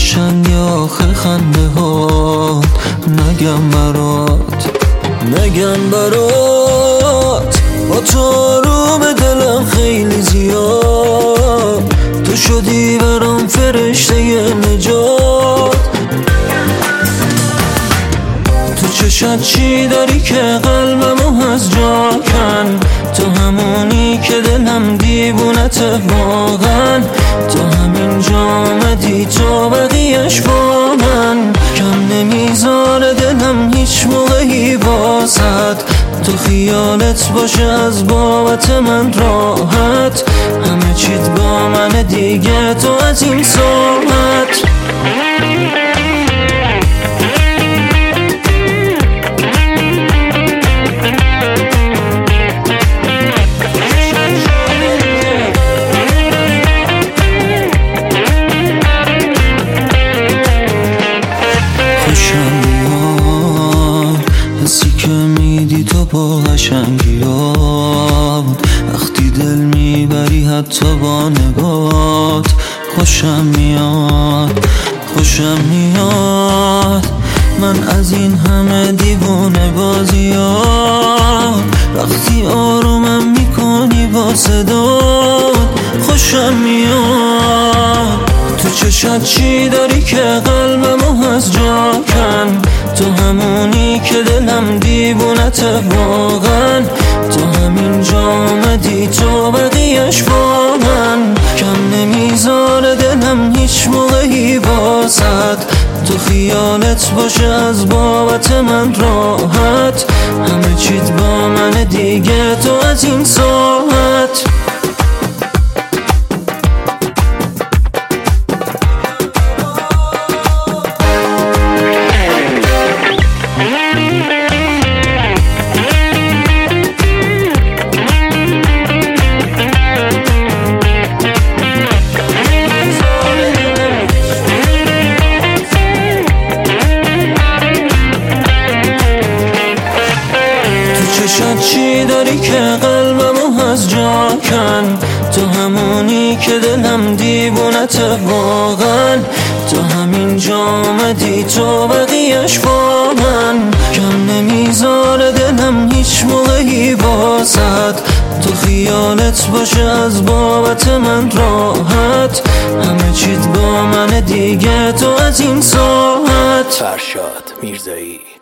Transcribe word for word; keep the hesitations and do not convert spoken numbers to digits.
قشنگ آخه خنده ها نگم برات نگم برات با تو آروم دلم خیلی زیاد تو شدی برام فرشته نجات تو چشات چی داری که قلبمو از جا کن تو همونی که دلم دیوونته واقعا تو همین جا آمدی تو بقیهش با من کم نمیذاره دلم هیچ موقعی واسد تو خیالت باشه از بابت من راحت همه چیت با من دیگه تو از این ساعت خوشم میاد حسی که میدی تو با قشنگی ها وقتی دل میبری حتی با نگات خوشم میاد خوشم میاد من از این همه دیوونه بازی ها وقتی آرومم میکنی با صدات خوشم میاد تو چشات چی داری که قلبمو از جا کن تو همونی که دلم دیوونته واقعا تو همین جا آمدی تو بقیهش با من کم نمیذاره دلم هیچ موقعی واسد تو خیالت باشه از بابت من راحت همه چیت با من دیگه تو از این ساعت چشات چی داری که قلبمو از جا کن تو همونی که دلم دیوونته واقعا تو همین جا آمدی تو بقیهش با من کم نمیذاره دلم هیچ موقعی واسد تو خیالت باشه از بابت من راحت همه چیت با من دیگه تو از این ساعت فرشاد میرزایی.